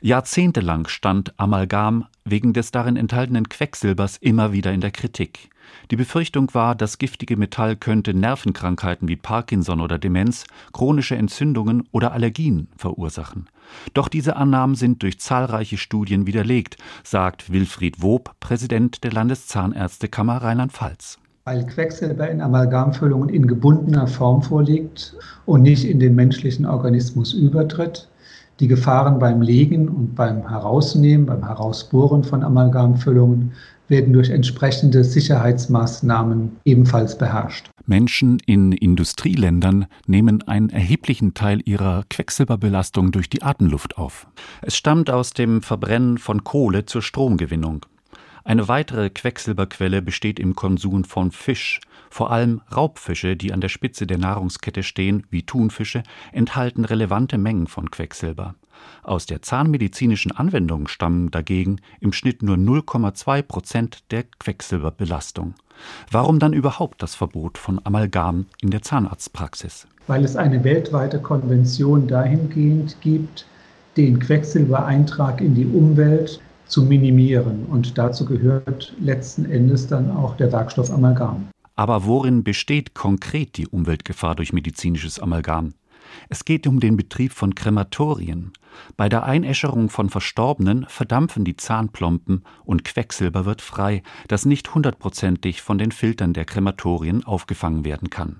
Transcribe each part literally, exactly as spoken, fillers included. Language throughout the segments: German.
Jahrzehntelang stand Amalgam wegen des darin enthaltenen Quecksilbers immer wieder in der Kritik. Die Befürchtung war, das giftige Metall könnte Nervenkrankheiten wie Parkinson oder Demenz, chronische Entzündungen oder Allergien verursachen. Doch diese Annahmen sind durch zahlreiche Studien widerlegt, sagt Wilfried Wob, Präsident der Landeszahnärztekammer Rheinland-Pfalz. Weil Quecksilber in Amalgamfüllungen in gebundener Form vorliegt und nicht in den menschlichen Organismus übertritt, die Gefahren beim Legen und beim Herausnehmen, beim Herausbohren von Amalgamfüllungen werden durch entsprechende Sicherheitsmaßnahmen ebenfalls beherrscht. Menschen in Industrieländern nehmen einen erheblichen Teil ihrer Quecksilberbelastung durch die Atemluft auf. Es stammt aus dem Verbrennen von Kohle zur Stromgewinnung. Eine weitere Quecksilberquelle besteht im Konsum von Fisch. Vor allem Raubfische, die an der Spitze der Nahrungskette stehen, wie Thunfische, enthalten relevante Mengen von Quecksilber. Aus der zahnmedizinischen Anwendung stammen dagegen im Schnitt nur null Komma zwei Prozent der Quecksilberbelastung. Warum dann überhaupt das Verbot von Amalgam in der Zahnarztpraxis? Weil es eine weltweite Konvention dahingehend gibt, den Quecksilbereintrag in die Umwelt zu minimieren. Und dazu gehört letzten Endes dann auch der Werkstoff Amalgam. Aber worin besteht konkret die Umweltgefahr durch medizinisches Amalgam? Es geht um den Betrieb von Krematorien. Bei der Einäscherung von Verstorbenen verdampfen die Zahnplomben und Quecksilber wird frei, das nicht hundertprozentig von den Filtern der Krematorien aufgefangen werden kann.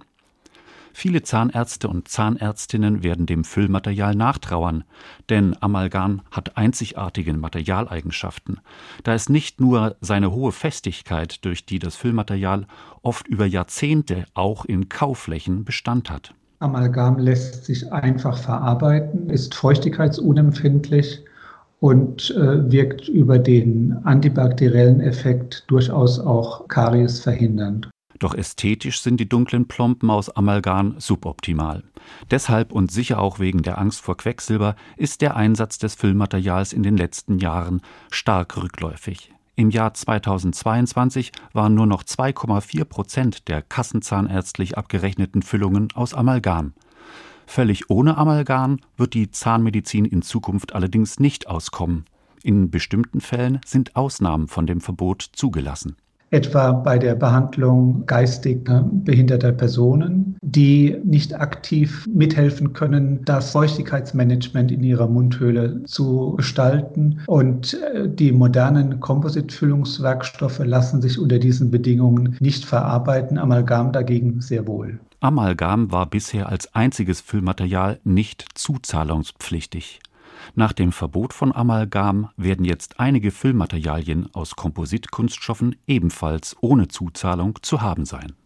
Viele Zahnärzte und Zahnärztinnen werden dem Füllmaterial nachtrauern, denn Amalgam hat einzigartige Materialeigenschaften, da es nicht nur seine hohe Festigkeit, durch die das Füllmaterial oft über Jahrzehnte auch in Kauflächen Bestand hat. Amalgam lässt sich einfach verarbeiten, ist feuchtigkeitsunempfindlich und äh, wirkt über den antibakteriellen Effekt durchaus auch Karies verhindernd. Doch ästhetisch sind die dunklen Plomben aus Amalgam suboptimal. Deshalb und sicher auch wegen der Angst vor Quecksilber ist der Einsatz des Füllmaterials in den letzten Jahren stark rückläufig. Im Jahr zweitausendzweiundzwanzig waren nur noch zwei Komma vier Prozent der kassenzahnärztlich abgerechneten Füllungen aus Amalgam. Völlig ohne Amalgam wird die Zahnmedizin in Zukunft allerdings nicht auskommen. In bestimmten Fällen sind Ausnahmen von dem Verbot zugelassen. Etwa bei der Behandlung geistig behinderter Personen, die nicht aktiv mithelfen können, das Feuchtigkeitsmanagement in ihrer Mundhöhle zu gestalten. Und die modernen Kompositfüllungswerkstoffe lassen sich unter diesen Bedingungen nicht verarbeiten, Amalgam dagegen sehr wohl. Amalgam war bisher als einziges Füllmaterial nicht zuzahlungspflichtig. Nach dem Verbot von Amalgam werden jetzt einige Füllmaterialien aus Kompositkunststoffen ebenfalls ohne Zuzahlung zu haben sein.